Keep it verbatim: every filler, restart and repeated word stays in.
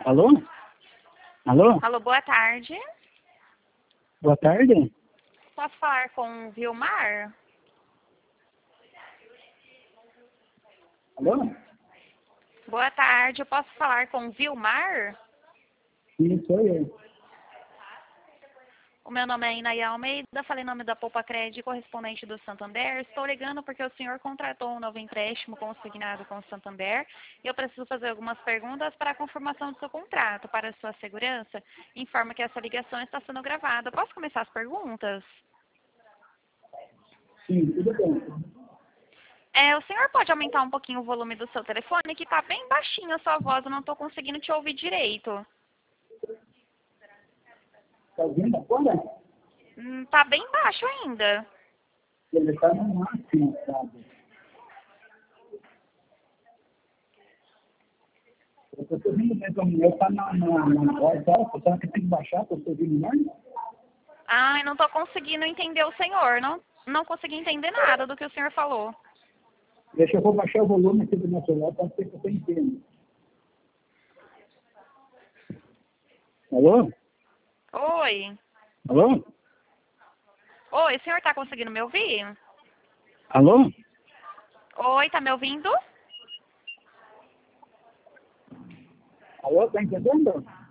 Alô? Alô? Alô, boa tarde. Boa tarde. Posso falar com o Vilmar? Alô? Boa tarde, eu posso falar com o Vilmar? Sim, sou eu. O meu nome é Inaya Almeida, falei em nome da Poupa Crédito, correspondente do Santander. Estou ligando porque o senhor contratou um novo empréstimo consignado com o Santander e eu preciso fazer algumas perguntas para a confirmação do seu contrato. Para a sua segurança, informo que essa ligação está sendo gravada. Posso começar as perguntas? Sim, tudo bem. É, o senhor pode aumentar um pouquinho o volume do seu telefone, que está bem baixinho a sua voz, eu não estou conseguindo te ouvir direito. Está ouvindo agora? Hum, tá bem baixo ainda. Ele está no máximo, sabe? Eu estou ouvindo mesmo, o meu está na, na, na voz alta, será que tem que baixar para eu ouvir melhor? Ai, não tô conseguindo entender o senhor. Não, não consegui entender nada do que o senhor falou. Deixa eu vou baixar o volume aqui do meu celular, pode ser que eu entenda. Alô? Oi. Alô? Oi, o senhor tá conseguindo me ouvir? Alô? Oi, tá me ouvindo? Alô, está entendendo?